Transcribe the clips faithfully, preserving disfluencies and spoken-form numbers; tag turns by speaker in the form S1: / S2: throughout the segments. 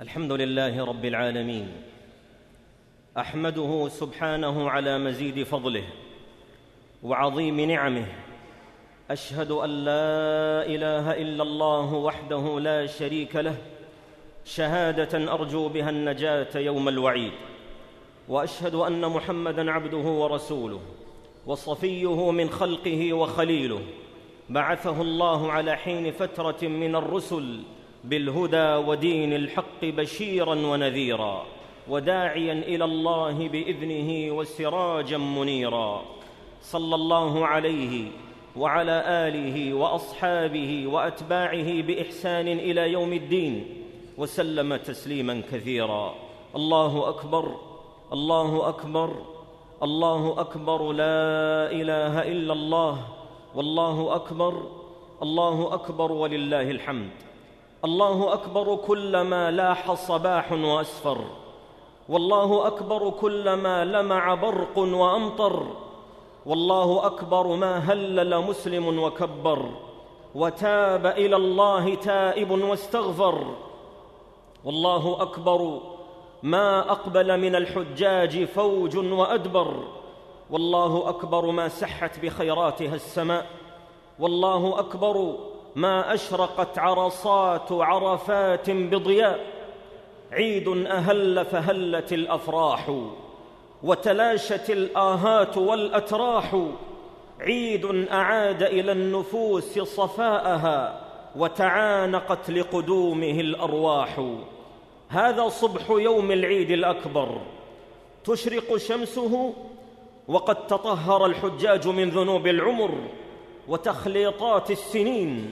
S1: الحمد لله رب العالمين، أحمده سبحانه على مزيد فضله وعظيم نعمه. أشهد أن لا إله إلا الله وحده لا شريك له، شهادة أرجو بها النجاة يوم الوعيد. وأشهد أن محمدًا عبده ورسوله وصفيه من خلقه وخليله، بعثه الله على حين فترة من الرسل بالهدى ودين الحق بشيرا ونذيرا، وداعيا إلى الله بإذنه وسراجا منيرا. صلى الله عليه وعلى آله وأصحابه وأتباعه بإحسان إلى يوم الدين، وسلم تسليما كثيرا. الله أكبر، الله أكبر، الله أكبر، لا إله إلا الله، والله أكبر، الله أكبر ولله الحمد. الله أكبر كلما لاح صباح وأسفر، والله أكبر كلما لمع برق وأمطر، والله أكبر ما هلل مسلم وكبر وتاب إلى الله تائب واستغفر، والله أكبر ما أقبل من الحجاج فوج وأدبر، والله أكبر ما سحت بخيراتها السماء، والله أكبر ما أشرقت عرصات عرفات بضياء. عيد أهل فهلت الأفراح، وتلاشت الآهات والأتراح، عيد أعاد إلى النفوس صفاءها، وتعانقت لقدومه الأرواح. هذا صبح يوم العيد الأكبر، تشرق شمسه وقد تطهر الحجاج من ذنوب العمر وتخليطات السنين.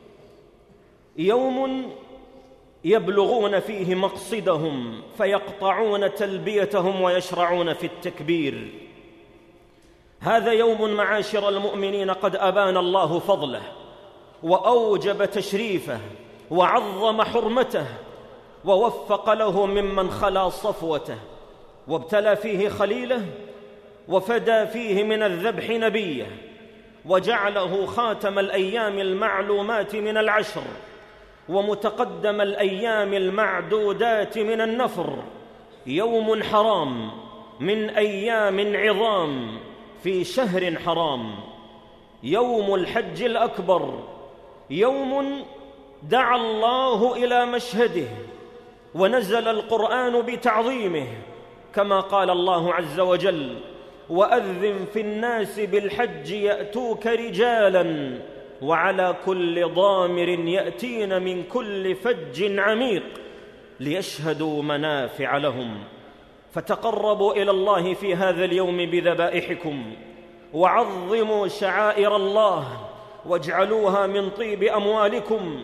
S1: يوم يبلغون فيه مقصدهم فيقطعون تلبيتهم ويشرعون في التكبير. هذا يوم معاشر المؤمنين قد أبان الله فضله وأوجب تشريفه وعظم حرمته، ووفق له ممن خلا صفوته، وابتلى فيه خليله، وفدى فيه من الذبح نبيه، وجعله خاتم الأيام المعلومات من العشر، ومتقدم الأيام المعدودات من النفر. يوم حرام من أيام عظام في شهر حرام، يوم الحج الأكبر، يوم دعا الله إلى مشهده ونزل القرآن بتعظيمه، كما قال الله عز وجل: وأذن في الناس بالحج يأتوك رجالا وعلى كل ضامر يأتين من كل فج عميق ليشهدوا منافع لهم. فتقربوا إلى الله في هذا اليوم بذبائحكم، وعظموا شعائر الله، واجعلوها من طيب أموالكم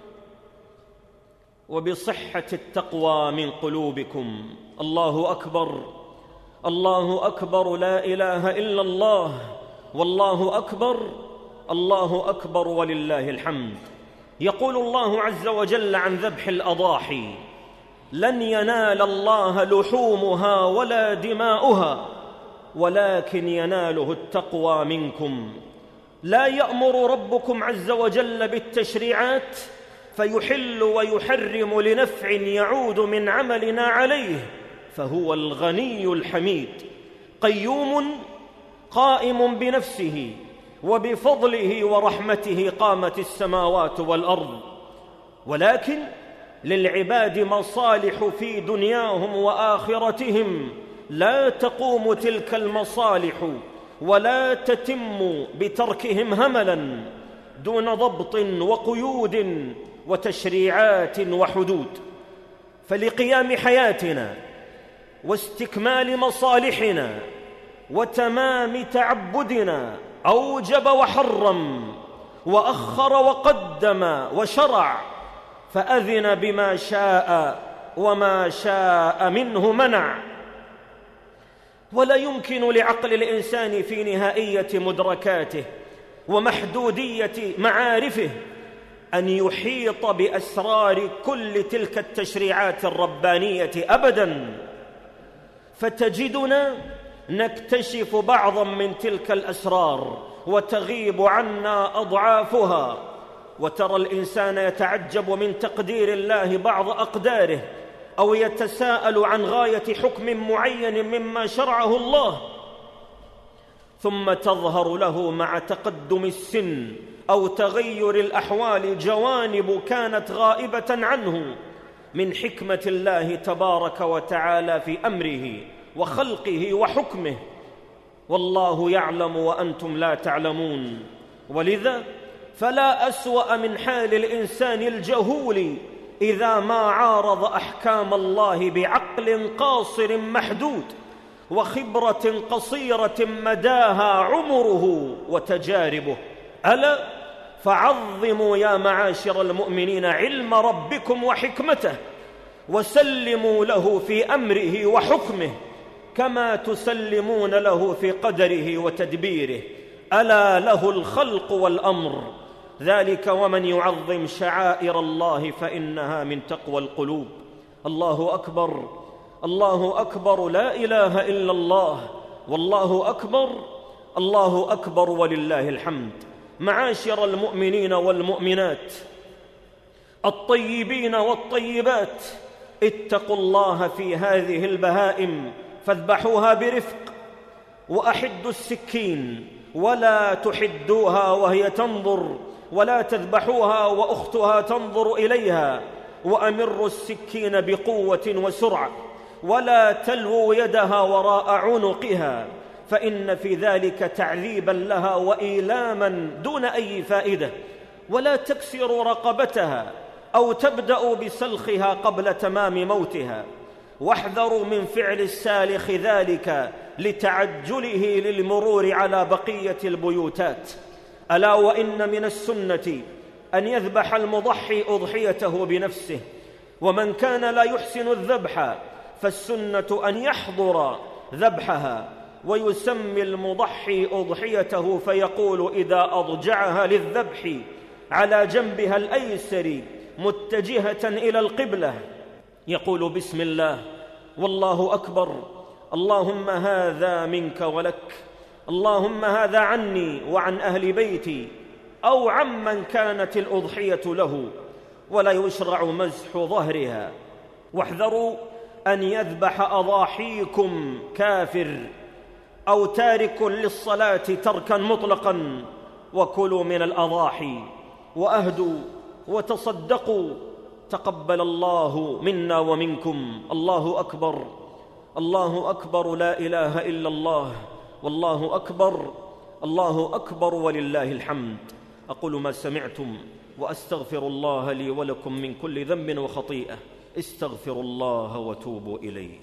S1: وبصحة التقوى من قلوبكم. الله أكبر، الله أكبر، لا إله إلا الله، والله أكبر، الله أكبر ولله الحمد. يقول الله عز وجل عن ذبح الأضاحي: لن ينال الله لحومها ولا دماؤها ولكن يناله التقوى منكم. لا يأمر ربكم عز وجل بالتشريعات فيحل ويحرم لنفع يعود من عملنا عليه، فهو الغني الحميد، قيوم قائم بنفسه، وبفضله ورحمته قامت السماوات والأرض. ولكن للعباد مصالح في دنياهم وآخرتهم، لا تقوم تلك المصالح ولا تتم بتركهم هملا دون ضبط وقيود وتشريعات وحدود. فلقيام حياتنا واستكمال مصالحنا وتمام تعبدنا أوجب وحرم وأخر وقدم وشرع، فأذن بما شاء وما شاء منه منع. ولا يمكن لعقل الإنسان في نهائية مدركاته ومحدودية معارفه أن يحيط بأسرار كل تلك التشريعات الربانية أبداً، فتجدنا نكتشف بعضاً من تلك الأسرار وتغيب عنا أضعافها. وترى الإنسان يتعجب من تقدير الله بعض أقداره أو يتساءل عن غاية حكم معين مما شرعه الله، ثم تظهر له مع تقدم السن أو تغير الأحوال جوانب كانت غائبة عنه من حكمة الله تبارك وتعالى في أمره وخلقه وحكمه، والله يعلم وأنتم لا تعلمون. ولذا فلا أسوأ من حال الإنسان الجهول إذا ما عارض أحكام الله بعقل قاصر محدود وخبرة قصيرة مداها عمره وتجاربه. ألا فعظموا يا معاشر المؤمنين علم ربكم وحكمته، وسلموا له في أمره وحكمه كما تسلمون له في قدره وتدبيره. ألا له الخلق والأمر، ذلك ومن يعظم شعائر الله فإنها من تقوى القلوب. الله أكبر، الله أكبر، لا إله إلا الله، والله أكبر، الله أكبر ولله الحمد. معاشر المؤمنين والمؤمنات الطيبين والطيبات، اتقوا الله في هذه البهائم فاذبحوها برفق، وأحدوا السكين ولا تحدوها وهي تنظر، ولا تذبحوها وأختها تنظر إليها، وأمروا السكين بقوة وسرعة، ولا تلووا يدها وراء عنقها، فإن في ذلك تعذيبا لها وإيلاما دون أي فائدة. ولا تكسروا رقبتها أو تبدأوا بسلخها قبل تمام موتها، واحذروا من فعل السالخ ذلك لتعجله للمرور على بقية البيوتات. ألا وإن من السنة أن يذبح المضحي أضحيته بنفسه، ومن كان لا يحسن الذبح فالسنة أن يحضر ذبحها ويسمي المضحي أضحيته، فيقول إذا أضجعها للذبح على جنبها الأيسر متجهة إلى القبلة يقول بسم الله والله أكبر، اللهم هذا منك ولك، اللهم هذا عني وعن أهل بيتي أو عمن كانت الأضحية له، ولا يشرع مزح ظهرها. واحذروا أن يذبح أضاحيكم كافر أو تارك للصلاة تركا مطلقا، وكلوا من الأضاحي وأهدوا وتصدقوا، تقبل الله منا ومنكم. الله أكبر، الله أكبر، لا إله إلا الله، والله أكبر، الله أكبر ولله الحمد. أقول ما سمعتم وأستغفر الله لي ولكم من كل ذنب وخطيئة، استغفروا الله وتوبوا إليه.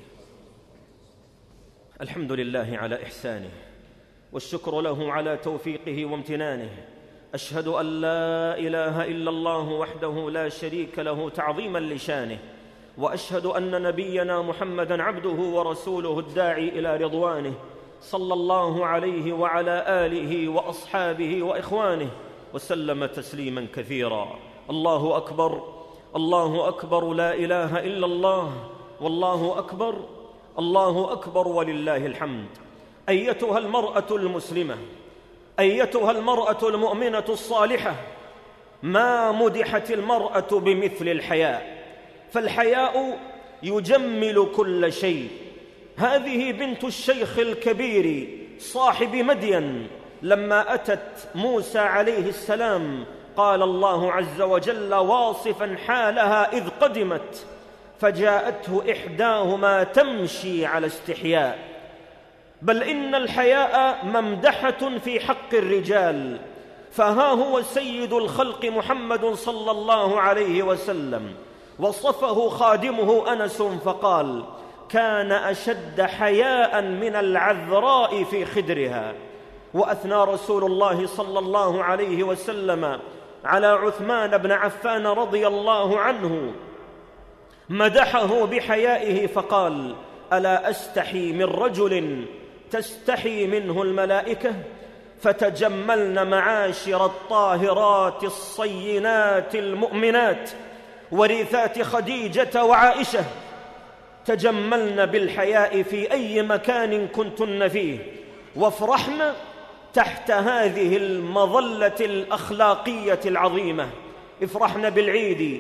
S1: الحمد لله على إحسانه، والشكر له على توفيقه وامتنانه. أشهد أن لا إله إلا الله وحده لا شريك له تعظيما لشانه، وأشهد أن نبينا محمدًا عبده ورسوله الداعي إلى رضوانه، صلى الله عليه وعلى آله وأصحابه وإخوانه وسلم تسليما كثيرا. الله أكبر، الله أكبر، لا إله إلا الله، والله أكبر، الله أكبر ولله الحمد. أيتها المرأة المسلمة، أيتها المرأة المؤمنة الصالحة، ما مدحت المرأة بمثل الحياء، فالحياء يجمل كل شيء. هذه بنت الشيخ الكبير صاحب مدين، لما أتت موسى عليه السلام قال الله عز وجل واصفا حالها إذ قدمت، فجاءته إحداهما تمشي على استحياء. بل إن الحياء ممدحة في حق الرجال، فها هو سيد الخلق محمد صلى الله عليه وسلم وصفه خادمه أنس فقال كان أشد حياء من العذراء في خدرها. وأثنى رسول الله صلى الله عليه وسلم على عثمان بن عفان رضي الله عنه، مدحه بحيائه فقال ألا أستحي من رجل تستحي منه الملائكة؟ فتجملن معاشر الطاهرات الصينات المؤمنات ورثات خديجة وعائشة، تجملن بالحياء في أي مكان كنتن فيه، وافرحن تحت هذه المظلة الأخلاقية العظيمة. افرحن بالعيد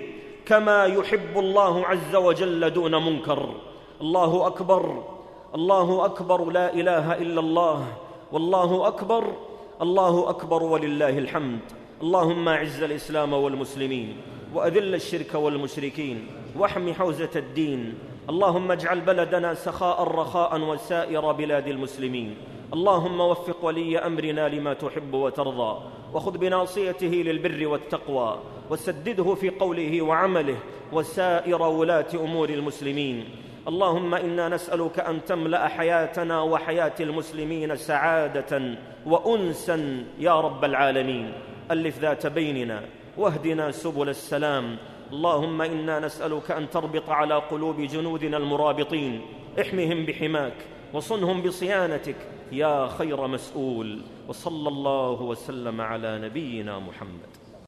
S1: كما يحب الله عز وجل دون منكر. الله أكبر، الله أكبر، لا إله إلا الله، والله أكبر، الله أكبر ولله الحمد. اللهم أعز الإسلام والمسلمين، وأذل الشرك والمشركين، واحم حوزة الدين. اللهم اجعل بلدنا سخاء رخاء وسائر بلاد المسلمين. اللهم وفق ولي أمرنا لما تحب وترضى، وخذ بناصيته للبر والتقوى، وسدده في قوله وعمله، وسائر ولاة أمور المسلمين. اللهم إنا نسألك أن تملأ حياتنا وحياة المسلمين سعادة وأنسا يا رب العالمين. ألف ذات بيننا، واهدنا سبل السلام. اللهم إنا نسألك أن تربط على قلوب جنودنا المرابطين، احمهم بحماك وصنهم بصيانتك يا خير مسؤول. وصلى الله وسلم على نبينا محمد.